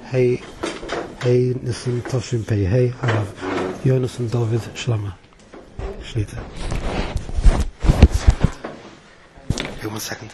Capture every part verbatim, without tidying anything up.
Hey, hey, Nissen Toshim Pei, hey, Harav, Yonas and David Shlama. Shlita. Hey, one second.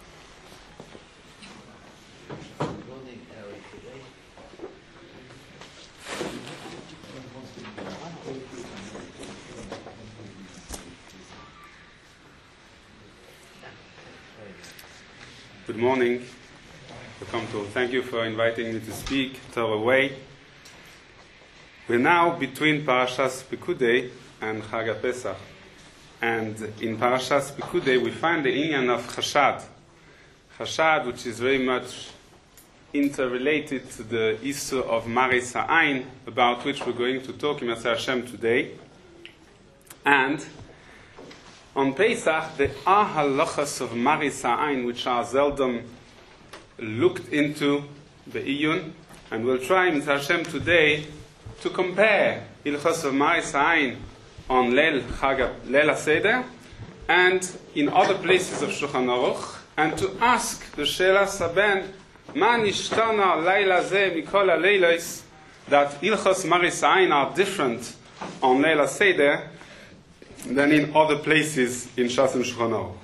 Good morning. Welcome to. Thank you for inviting me to speak Torah Way. We're now between Parashas Pekudei and Chag HaPesach. And in Parashas Pekudei we find the inyan of Chashad. Chashad, which is very much interrelated to the issue of Maris Ha'ain, about which we're going to talk in Yasser Hashem today. And on Pesach, there are halachas of Maris Ha'ain which are seldom looked into the Iyun, and we'll try in Hashem today to compare Ilchos of Maris Ha'ain on Leil Chag Leil HaSeder and in other places of Shulchan Aruch, and to ask the Sheila Saben, Ma nishtana Leila Zeh Mikol HaLeilos, that Ilchos Maris Ha'ain are different on Leil HaSeder than in other places in Shas and Shulchan Aruch.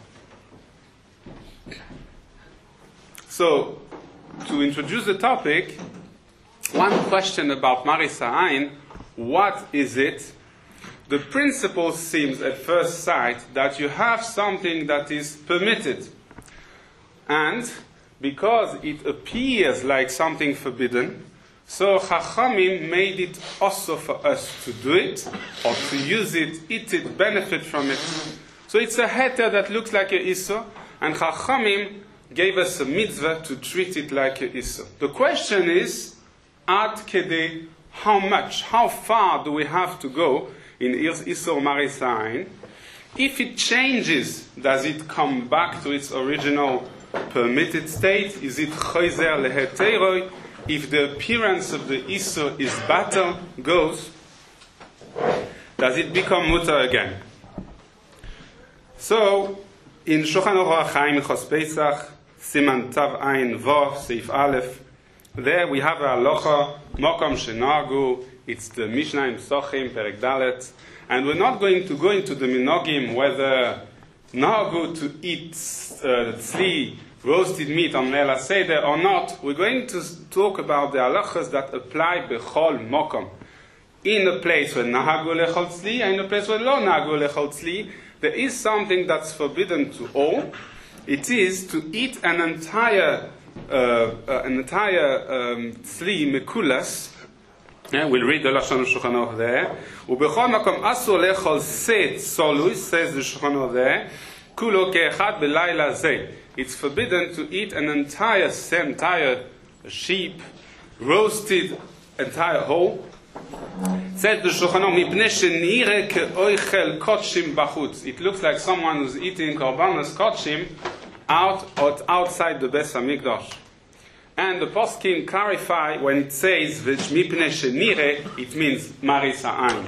So, to introduce the topic, one question about Maris Ha'ain: what is it? The principle seems at first sight that you have something that is permitted, and because it appears like something forbidden, so Chachamim made it also for us to do it, or to use it, eat it, benefit from it. So it's a heter that looks like a Issur, and Chachamim gave us a mitzvah to treat it like a Issur. The question is, ad kedei, how much, how far do we have to go in Issur Maris Ha'ain? If it changes, does it come back to its original permitted state? Is it choizer leheteroi? If the appearance of the Issur is batal, goes, does it become mutar again? So, in Shulchan Aruch HaChaim Chos Pesach, Siman Tav Ayin Vav, Seif Aleph, there we have a halacha, Mokom Shenagu, it's the Mishnah in Psochim, Perek Dalet, and we're not going to go into the minogim, whether Nagu to eat uh, tzli, roasted meat on Leil HaSeder or not. We're going to talk about the halachas that apply bechol mokom. In a place where nahagu lechol tzli, and in a place where lo nahagu lechol tzli, there is something that's forbidden to all. It is to eat an entire, uh, uh, an entire um, tzli mekulas. Yeah, we'll read the Lashon Shulchan Aruch there. Ubechol makom asur lechol set solus, says the Shulchan Aruch there. Kulo keechad belayla zeh. It's forbidden to eat an entire entire sheep, roasted, entire whole. Says the Shulchan Aruch, mipnei shenire keoichel kotshim bachutz. It looks like someone who's eating korbanos kotshim out or outside the Beis Hamikdash. And the poskim clarify when it says mipnei shenire, it means Maris Ha'ain.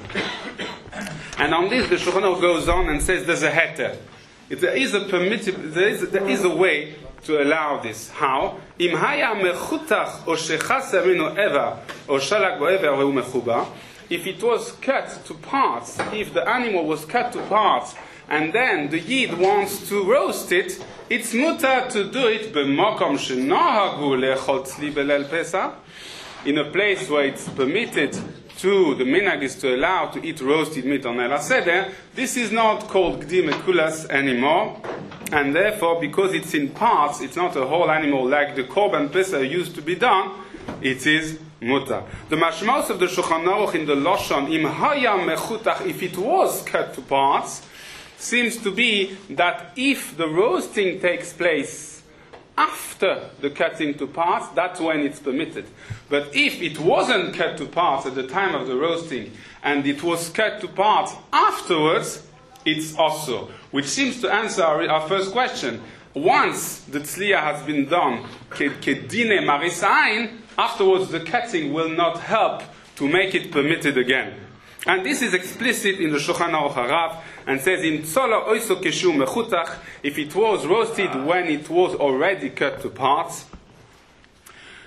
And on this, the Shulchan Aruch goes on and says there's a heter. There is a permitted, there is, there is a way to allow this. How? Im haya mechutach o shechasa minu eva o shalak bo eva vehu mechuba. If it was cut to parts, if the animal was cut to parts, and then the yid wants to roast it, it's mutar to do it b'makom shenahagu lechol tzli b'leil Pesach, in a place where it's permitted to, the minhag is to allow to eat roasted meat on Leil HaSeder. This is not called gdi mekulas anymore, and therefore, because it's in parts, it's not a whole animal like the korban pesach used to be done, it is mutar. The mashmaus of the Shulchan Aruch in the Lashon, im haya mechutach, if it was cut to parts, seems to be that if the roasting takes place after the cutting to parts, that's when it's permitted. But if it wasn't cut to parts at the time of the roasting, and it was cut to parts afterwards, it's also. Which seems to answer our, our first question. Once the tzliya has been done, kedine Maris Ha'ain, afterwards the cutting will not help to make it permitted again. And this is explicit in the Shulchan Aruch Harav, and says in Tzola oiso keshu mechutach, if it was roasted when it was already cut to parts.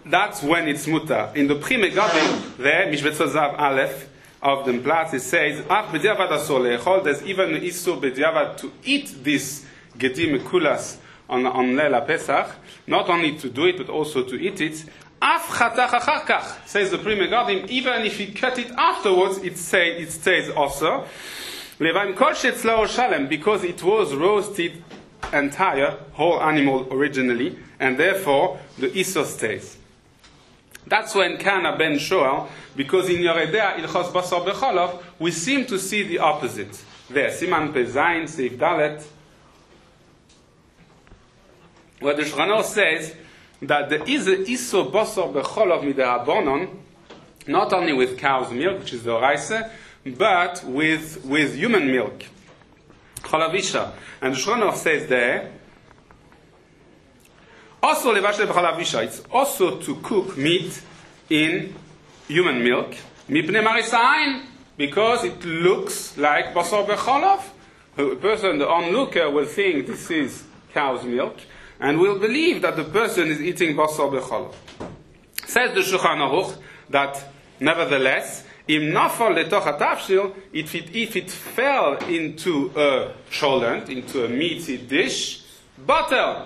that's when it's mutar. In the Pri Megadim, there, Mishbetzot Zav Aleph of the Platz, it says, Ach b'diavad asor le'echol, there's even an isur b'diavad to eat this gedim mekulas on, on Leil HaPesach, not only to do it, but also to eat it. Af chatach achar kach, says the Pri Megadim, even if you cut it afterwards, it, say, it stays also. Levaim kol shetzlo shalem, because it was roasted entire, whole animal originally, and therefore the isur stays. That's when Kana ben Shoel, because in Yoredea Ilchos Basar Becholov, we seem to see the opposite. There, Siman Pezayin, Seif Dalet, where the Shulchan Aruch says that there is an Isur Basar Becholov Mid'Rabbanan, not only with cow's milk, which is the Oraisa, but with, with human milk, Cholavisha. And the Shulchan Aruch says there, also, it's also to cook meat in human milk, because it looks like basar becholov. A person, the onlooker, will think this is cow's milk, and will believe that the person is eating basar becholov. Says the Shulchan Aruch that, nevertheless, im nafal letoch hatafshil, if it if it fell into a cholent, into a meaty dish, butter.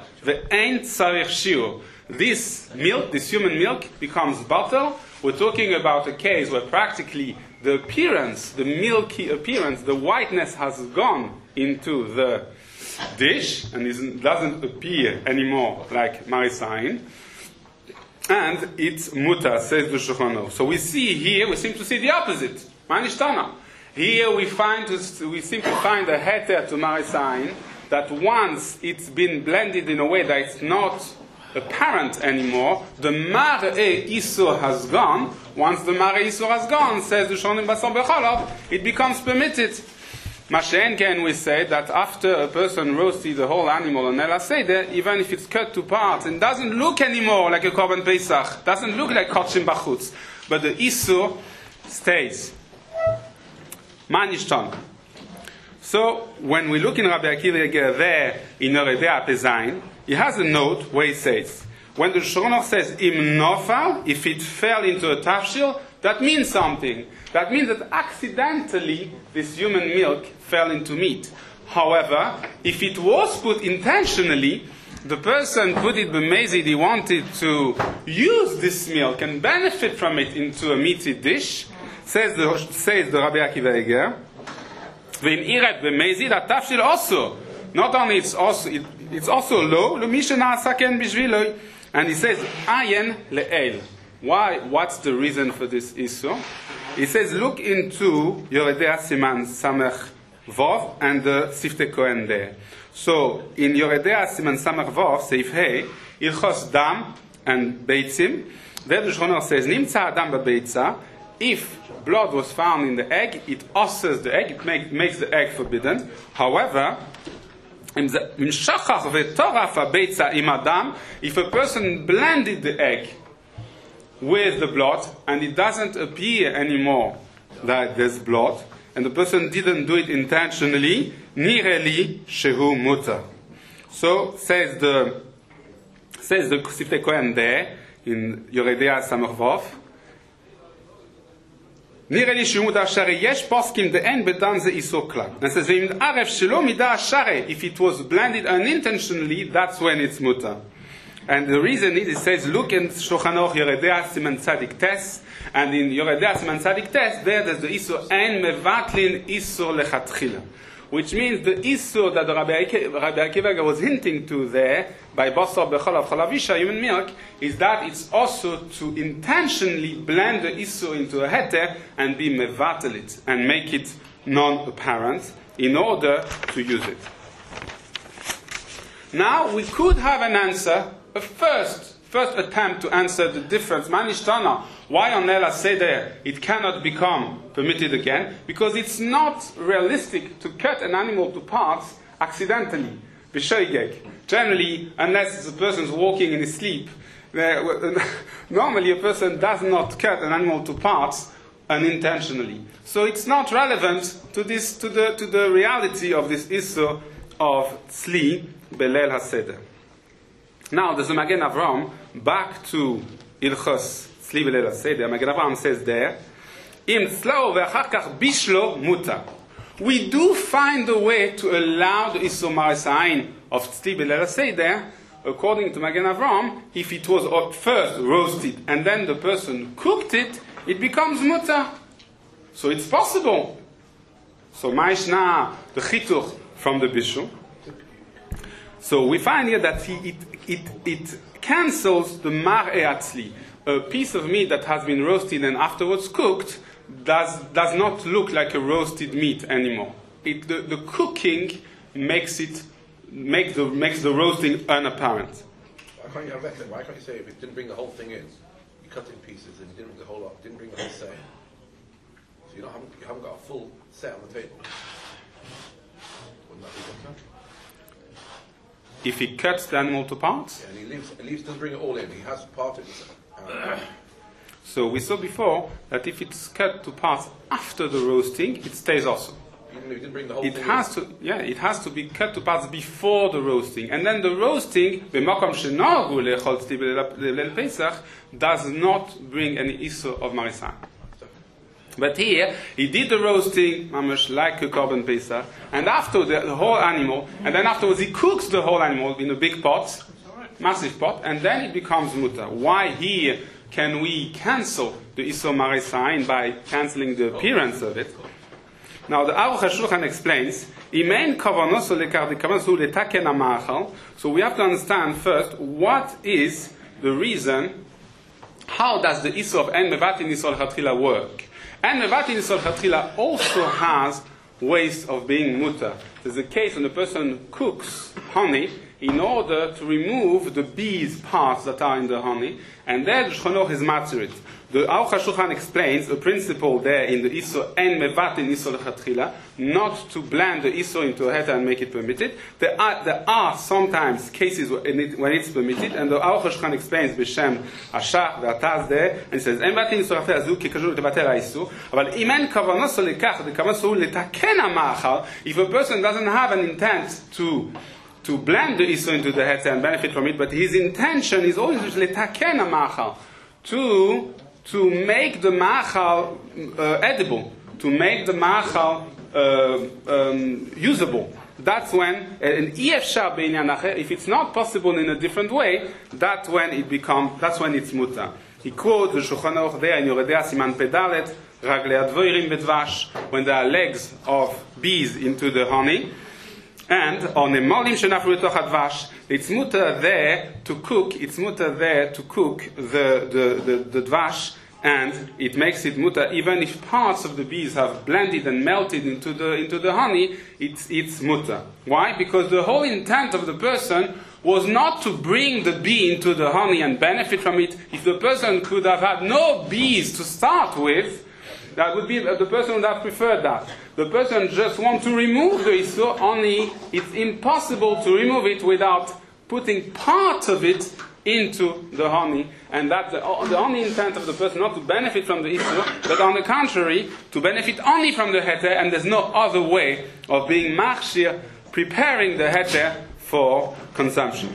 This milk, this human milk, becomes butter. We're talking about a case where practically the appearance, the milky appearance, the whiteness has gone into the dish and is, doesn't appear anymore like marisain. And it's muta, says the Shulchan Aruch. So we see here, we seem to see the opposite. Manishtana. Here we find, we seem to find a heter to marisain, that once it's been blended in a way that it's not apparent anymore, the Mar'eh Isur has gone. Once the Mar'eh Isur has gone, says the Shonim Basar Becholov, it becomes permitted. Mashen can we say that after a person roasted the whole animal on Leil HaSeder, even if it's cut to parts, it doesn't look anymore like a Korban Pesach, doesn't look like Kodshim Bachutz, but the Isur stays. Man Yishton. So, when we look in Rabbi Akiva Eger there, in Yoredea Pezayin, he has a note where he says, when the Shulchan Aruch says, im nofal, if it fell into a tafshil, that means something. That means that accidentally, this human milk fell into meat. However, if it was put intentionally, the person put it b'mezid, he wanted to use this milk and benefit from it into a meaty dish, says the, says the Rabbi Akiva Eger, also, not only it's also it, it's also low, and he says ayen le'el. Why? What's the reason for this issue? He says, look into Yoredea Siman Samech Vov and the Siftei Kohen there. So in Yoredea Siman Samech Vov, Seif Hey, Ilchos Dam and Beitzim. There the Shulchan Aruch says, Nimtza Adam b'Beitza. If blood was found in the egg, it ushers the egg, it make, makes the egg forbidden. However, if a person blended the egg with the blood and it doesn't appear anymore that there's blood, and the person didn't do it intentionally, nireli shehu muta. So says the says the Siftei Kohen there in Yoredea Samech Vov. נראה לי שהוא מודע שרי, יש פוסקים דאין בדן זה איסור כלל. And says, ואם ערב שלא מידע שרי, if it was blended unintentionally, that's when it's muta. And the reason is, it says, look in Shulchan Aruch Yoredea Siman Tzadik Tes, and in Yoredea Siman Tzadik Tes, there there's the isur, ein mevatlin isur lechatchila. Which means the isur that the Rabbi Akiva was hinting to there, by basar becholov cholavisha, human milk, is that it's also to intentionally blend the isur into a heter and be mevatel it, and make it non-apparent, in order to use it. Now, we could have an answer, a first, first attempt to answer the difference. Manishtana, why on Leil HaSeder it cannot become permitted again? Because it's not realistic to cut an animal to parts accidentally. B'shoigeg. Generally, unless the person is walking in his sleep, normally a person does not cut an animal to parts unintentionally. So it's not relevant to this, to the to the reality of this issue of tzli b'Leil HaSeder. Now, there's a Magen Avraham back to Ilchos Tzli B'Leil HaSeder, Magen Avraham says there, Im tzlao ve'achar kach bishlo mutar. We do find a way to allow the Isur Maris Ayin of Tzli B'Leil HaSeder, according to Magen Avraham, if it was first roasted and then the person cooked it, it becomes mutar. So it's possible. So Ma'ishna, the chituch from the bishul. So we find here that he, it, it, it cancels the mar'e atzli. A piece of meat that has been roasted and afterwards cooked does, does not look like a roasted meat anymore. It, the, the cooking makes it make the, makes the roasting unapparent. Why can't you have that? Why can't you say if it didn't bring the whole thing in, you cut it in pieces and you didn't bring the whole lot, didn't bring the whole set, so you, don't, haven't, you haven't got a full set on the table? Wouldn't that be better? If he cuts the animal to parts? Yeah, and he leaves, he leaves, doesn't bring it all in. He has part of it. Uh, So we saw before that if it's cut to parts after the roasting, it stays also. even if he didn't bring the whole It thing has in. to, yeah, it has to be cut to parts before the roasting, and then the roasting, b'makom shenagu le'echol tzli b'leil Pesach, does not bring any isur of marisan. But here, he did the roasting, mamash, like a korban Pesach, and after the, the whole animal, and then afterwards he cooks the whole animal in a big pot, massive pot, and then it becomes mutar. Why here can we cancel the isur marisan by cancelling the appearance of it? Now the Aruch HaShulchan explains, so we have to understand first what is the reason, how does the isur of en mevatin isur lechatchila work? En mevatin isur lechatchila also has ways of being mutar. There's a case when a person cooks honey in order to remove the bees parts that are in the honey, and then the shchonoch is matzirit. The Aruch HaShulchan explains a principle there in the Isur en mevatin Isur lechatchila, not to blend the Isur into a heter and make it permitted. There are, there are sometimes cases when, it, when it's permitted, and the Aruch HaShulchan explains b'shem Ashach v'ataz there, and he says en mevatin Isur lechatchila zu kekashur levatel ha'isur, אבל אם אין כוונו לכך, וכוונו לתקן המאכל, if a person doesn't have an intent to to blend the Isur into the heter and benefit from it, but his intention is always letaken hamachal, to to make the machal uh, edible, to make the machal uh, um, usable. That's when, and if it's not possible in a different way, that's when it becomes, that's when it's mutar. He quotes the Shulchan Aruch there in Yoredea Siman Pedalet, Raglei Advoirim Bedvash, when there are legs of bees into the honey. And on a molim shenafru letoch hadvash, it's mutar there to cook. It's mutar there to cook the the, the the dvash, and it makes it mutar even if parts of the bees have blended and melted into the into the honey. It's it's mutar. Why? Because the whole intent of the person was not to bring the bee into the honey and benefit from it. If the person could have had no bees to start with, that would be, the person would have preferred that. The person just wants to remove the isur, only it's impossible to remove it without putting part of it into the honey. And that's the, the only intent of the person, not to benefit from the isur, but on the contrary, to benefit only from the heter, and there's no other way of being machshir, preparing the heter for consumption.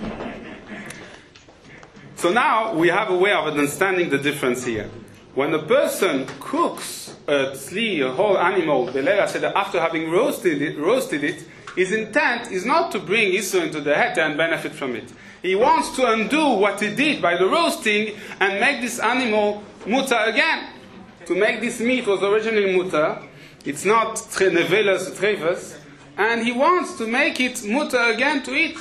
So now we have a way of understanding the difference here. When a person cooks a tzli, a whole animal, b'leil HaSeder, after having roasted it, roasted it, his intent is not to bring isur into the heter and benefit from it. He wants to undo what he did by the roasting and make this animal mutar again. To make this meat was originally mutar. It's not nevelas treves, and he wants to make it mutar again to eat.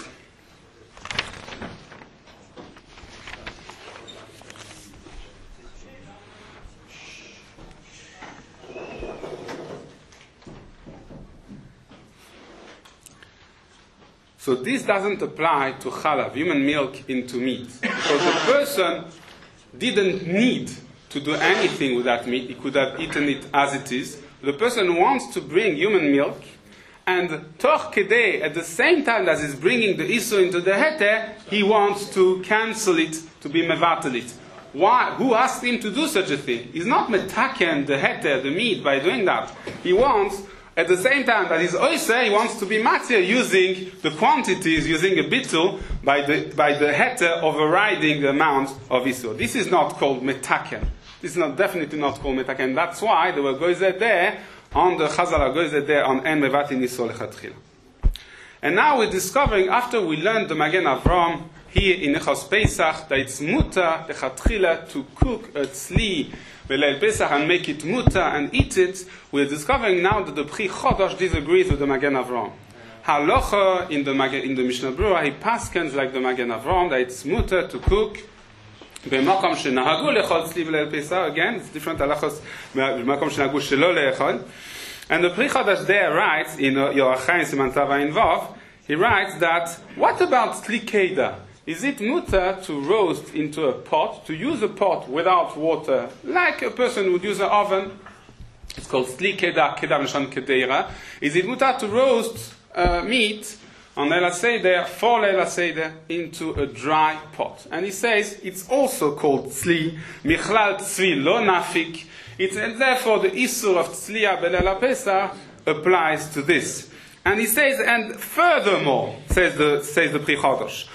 So this doesn't apply to chalav, human milk into meat. So the person didn't need to do anything with that meat. He could have eaten it as it is. The person wants to bring human milk, and toch kedei, at the same time as he's bringing the isur into the heter, he wants to cancel it, to be mevatel it. Why? Who asked him to do such a thing? He's not metaken the heter, the meat, by doing that. He wants At the same time that he's oiseh, he wants to be matir using the quantities, using a bittul by the by the heter overriding the amount of isur. This is not called metaken. This is not definitely not called metaken. That's why there were goyzeh there on the Chazal goyzeh there on en mevatin isur lechatchila. And now we're discovering, after we learned the Magen Avram here in Nechos Pesach, that it's muta lechatchila to cook a tzli B'leil Pesach and make it muta and eat it. We're discovering now that the Pri Chodosh disagrees with the Magen Avram. Halacha in the Magen, in the Mishnah Berurah, he paskens like the Magen Avram that it's muta to cook b'makom shenahagu lechol tzli b'leil Pesach. Again, it's different halachos b'makom shenahagu shelo lechol. And the Pri Chodosh there writes in Yorach Chaim Siman Tav Ayin Vav, he writes that what about tzli keda? Is it muta to roast into a pot, to use a pot without water, like a person would use an oven? It's called tzli keda, keda v'shon kedeira. Is it muta to roast uh, meat on Leila Seder, for Leila Seder, into a dry pot? And he says it's also called tzli, michlal tzvi lo nafik. It's, and therefore the isur of tzliya b'leila Pesach applies to this. And he says, and furthermore, says the says the Pri Chodosh,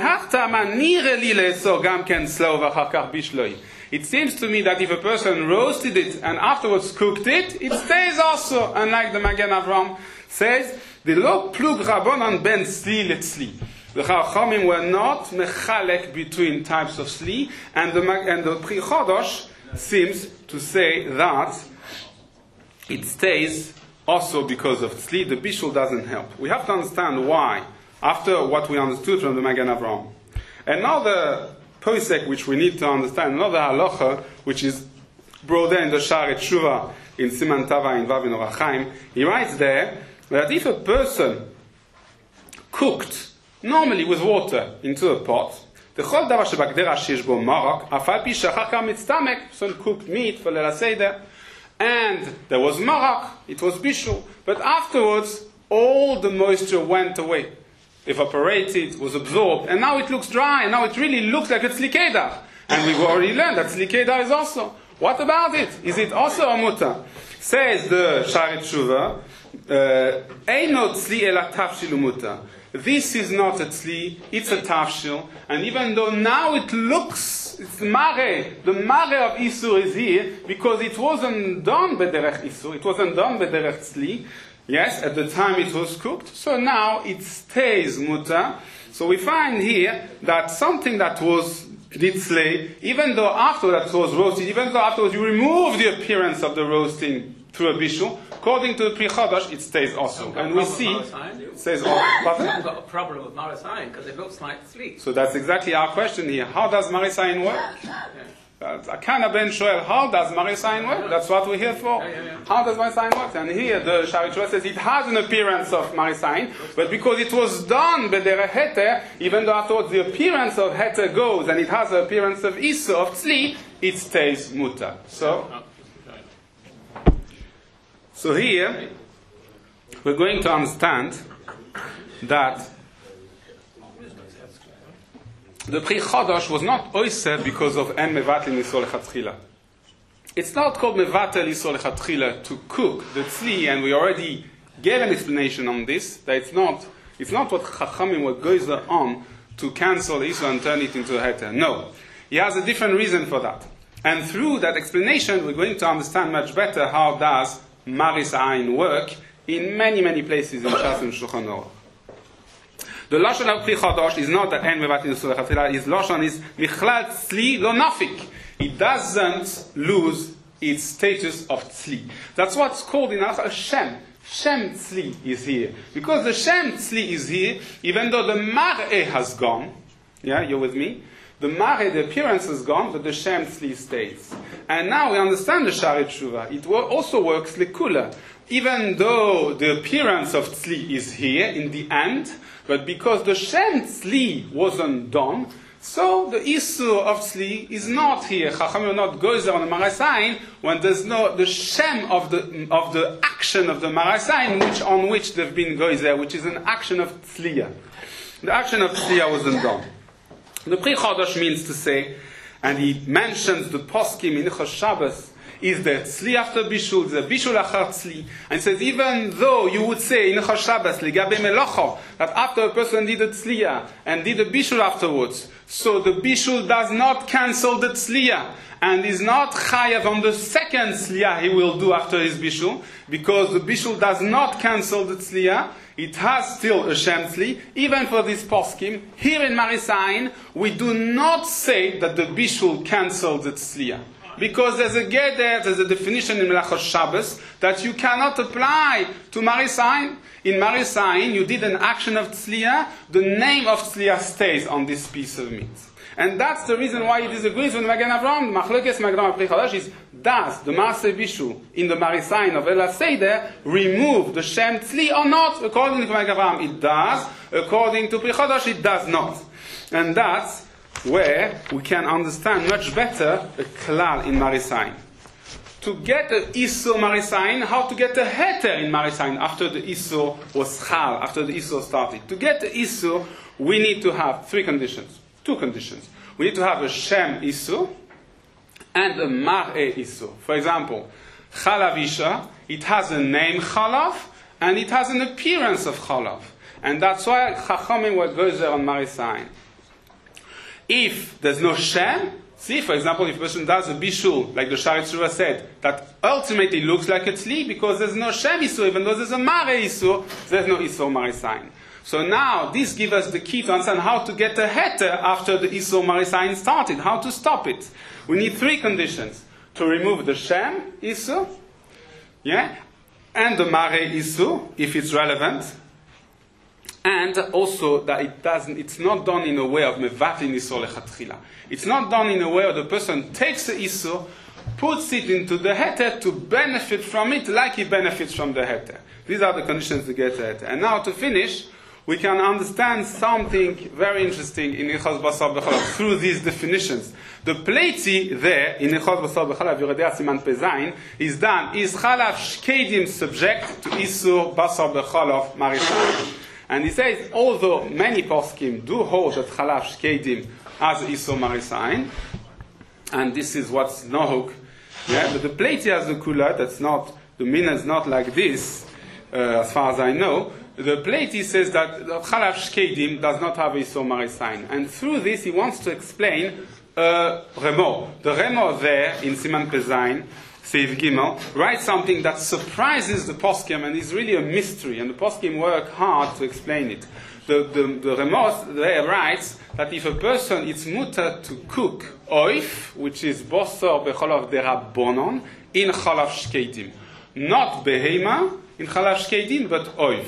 it seems to me that if a person roasted it and afterwards cooked it, it stays also. Unlike the Magen Avram says, the lo plug rabonan ben tzli letzli. The Chachamim were not mechalek between types of tzli, and the and the Pri Chodosh seems to say that it stays also because of tzli. The bishul doesn't help. We have to understand why, after what we understood from the Magen Avram. Another posek which we need to understand, another halacha, which is brought there in the Sha'arei Tshuva in Siman Tava in Vav in Orach Chaim, he writes there that if a person cooked normally with water into a pot, the chol davar shebagdera sheyesh bo marok, afal pi shachar kam mitzamek, person cooked meat for Leila Seder, and there was marok, it was bishul, but afterwards all the moisture went away, evaporated, was absorbed, and now it looks dry, and now it really looks like a tzli kedar. And we've already learned that tzli kedar is also. What about it? Is it also a muta? Says the Sha'arei Tshuva, Eino tzli ela tafshil muta. This is not a tzli, it's a tafshil, and even though now it looks, it's mare, the mare of Isur is here, because it wasn't done b'derech Isur, it wasn't done b'derech tzli, yes, at the time it was cooked, so now it stays muta. So we find here that something that was ditzlei, even though after that was roasted, even though afterwards you remove the appearance of the roasting through a bishul, according to the Pri Chodosh, it stays also. And we see, it says, oh, we haven't got a problem with Marisayin because it looks like sleep. So that's exactly our question here. How does Marisayin work? Yeah. Akana ben Shoel, how does Marisayin work? That's what we're here for. Yeah, yeah, yeah. How does Marisayin work? And here the Sha'arei Tshuva says it has an appearance of Marisayin, but because it was done b'derech heter, even though afterwards the appearance of heter goes and it has the appearance of Isur, of tzli, it stays muta. So, so here we're going to understand that the Pri Chodosh was not oiseh because of en mevatel isur lechatchila. It's not called mevatel isur lechatchila to cook the tzli, and we already gave an explanation on this, that it's not, it's not what Chachamim were goizer on to cancel the isur and turn it into a heter. No. He has a different reason for that. And through that explanation, we're going to understand much better how does Maris Ayin work in many, many places in Shas and Shulchan Aruch. The Lashon of Pri Chodosh is not that en mevatel isur lechatchila, his Lashon is michlal tzli lo nafik. It doesn't lose its status of tzli. That's what's called in Halacha a shem. Shem tzli is here. Because the shem tzli is here, even though the mar'eh has gone, yeah, you're with me? The mar'eh, the appearance is gone, but the shem tzli stays. And now we understand the Sha'arei Tshuva. It also works likula. Even though the appearance of tzli is here in the end, but because the shem tzli wasn't done, so the isur of tzli is not here. Chachamim will not go there on the Marisayin when there's no the shem of the of the action of the Marisayin which on which they've been goizer, which is an action of tzliya. The action of tzliya wasn't done. The Pri Chodosh means to say, and he mentions the poskim in Ilchos Shabbos Is there tzli after bishul? Is there bishul achar tzli? And it says, even though you would say in Hilchos Shabbos legabe melocha that after a person did a tzliya and did a bishul afterwards, so the bishul does not cancel the tzliya and is not chayav on the second tzliya he will do after his bishul, because the bishul does not cancel the tzliya. It has still a shem tzli, even for this poskim. Here in Marisayin, we do not say that the bishul cancels the tzliya. Because there's a geder, there's a definition in Melachos Shabbos that you cannot apply to Marisayin. In Marisayin, you did an action of tzliya, the name of tzliya stays on this piece of meat. And that's the reason why he disagrees with Magen Avraham. Machlokes Magen Avraham Pri Chadash is, does the Maaseh Bishul in the Marisayin of Ela Seder remove the Shem Tzli or not? According to Magen Avraham, it does. According to Pri Chadash, it does not. And that's where we can understand much better the Klal in Marisayin. To get the Isur Marisayin, how to get the Heter in Marisayin after the Isur was Chal, after the Isur started. To get the Isur, we need to have three conditions. Two conditions. We need to have a Shem Isur and a Mar'eh Isur. For example, Chalav Isha, it has a name Chalav and it has an appearance of Chalav. And that's why Chachamim were gozer on Marisayin. If there's no Shem, see, for example, if a person does a Bishul, like the Shari Tzura said, that ultimately looks like a Tzli because there's no Shem Isur, even though there's a Mar'eh Isur, there's no Isur Marisayin. So now, this gives us the key to understand how to get a heter after the Isur Marisayin started, how to stop it. We need three conditions. To remove the Shem Isur, yeah, and the Mar'eh Isur, if it's relevant, and also that it doesn't, it's not done in a way of mevatlin Isur lechatchila. It's not done in a way where the person takes the Isur, puts it into the heter to benefit from it like he benefits from the heter. These are the conditions to get the heter. And now to finish, we can understand something very interesting in Hilchos Basar B'Chalav through these definitions. The pleiti there in Hilchos Basar B'Chalav, Yoredei Siman Pezayin, is done. Is Chalav Shkedim subject to Isur Basar B'Chalav Marisayin? And he says, although many poskim do hold that Chalav Shkedim as Isur Marisayin, and this is what's nohuk, yeah, but the pleiti has a kula that's not, the mina is not like this, uh, as far as I know. The Pleiti says that Chalav Shkedim does not have Isur Marisayin. And through this he wants to explain uh, Remo. The Remo there in Siman Pezayin, Seif Gimel, writes something that surprises the poskim and is really a mystery. And the poskim work hard to explain it. The, the, the Remo there writes that if a person is mutter to cook oif, which is bosor becholav derabonon, in Chalav Shkedim. Not behema, in Chalav Shkedim, but oif.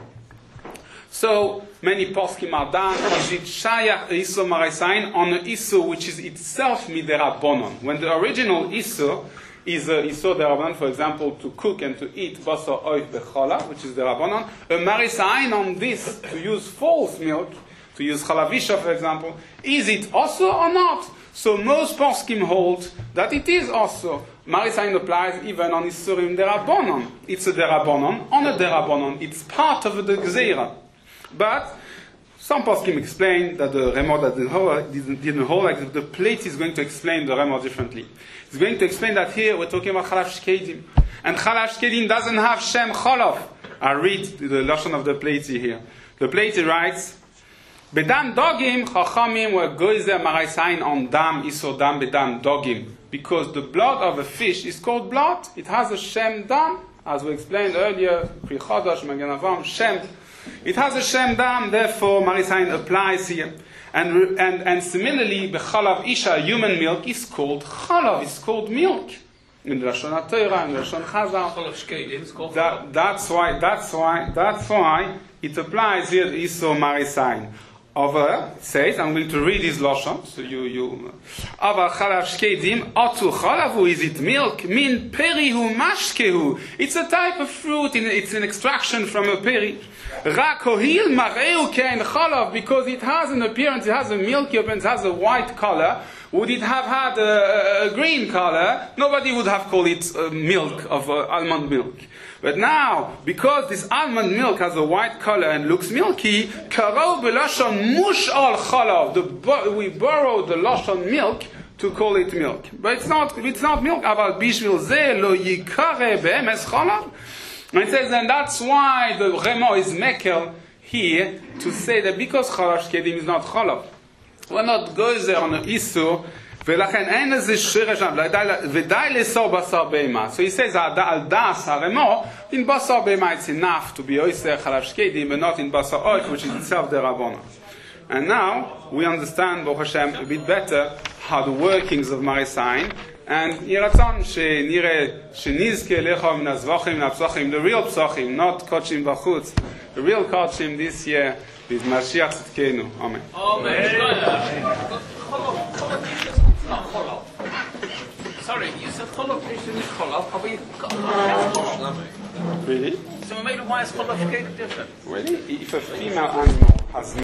So, many poskim are done, is it shayach Isur Marisayin on an Isur which is itself miderabonon. When the original Isur is a Isur derabonon, for example, to cook and to eat basar oif becholav, which is derabonon, a Marisayin on this, to use false milk, to use chalavisha, for example, is it also or not? So most poskim hold that it is also. Marisayin applies even on Isurim derabonon. It's a derabonon on a derabonon. It's part of the gzeira. But some poskim explain that the Remo didn't hold, didn't, didn't hold like the plate is going to explain the Remo differently. It's going to explain that here we're talking about Chalav Shkedim. And Chalav Shkedim doesn't have Shem Cholav. I read the lashon of the plate here. The plate writes, Bedam Dogim, Chachamim were goizer Marisayin on Dam Isur Dam Bedam Dogim. Because the blood of a fish is called blood. It has a Shem Dam. As we explained earlier, Pri Chodosh, Magen Avraham, Shem. It has a Shem Dam, therefore Marisayin applies here. And, and, and similarly, B'chalav Isha, human milk, is called Chalav, it's called milk. In the Lashon HaTorah, in the Lashon Chazal. Chalav Shkedim is called that, that's why, that's why, that's why it applies here to Isur Marisayin. Over, it says, I'm going to read his Lashon, so you, you, Over Chalav Shkedim, Otu Chalavu, is it milk? Min Perihu Mashkehu. It's a type of fruit, it's an extraction from a peri. Rak Hohil Mareu Kein Chalav, because it has an appearance, it has a milky appearance, it has a white color. Would it have had a, a green color? Nobody would have called it uh, milk of uh, almond milk. But now, because this almond milk has a white color and looks milky, Karou B'Lashon Mush Al Chalav, we borrow the Lashon milk to call it milk. But it's not, it's not milk. אבל בשביל זה לא ייקרא באמס חלב. And it says, and that's why the Remo is mekel here to say that because chalav shkedim is not chalav, we're not gozer on the isur, ולכן אין איזה שרש, ודי לאסור בשר בהמה. So he says, על das הרמו, in בשר בהמה it's enough to be oiser chalav shkedim, but not in basa oich, which is itself the Rabbana. And now we understand, Baruch Hashem, a bit better how the workings of Marisayin, and Yiratzon shenire shenizke lecha min azvachim min apsachim, the real psachim, not kochim bachutz, the real kochim this year with Mashiach Tzidkenu. Amen. Amen. Not cholov. Sorry, you said cholov. You said cholov. Have we got? Really? So maybe why is cholov different? Really? If a female animal has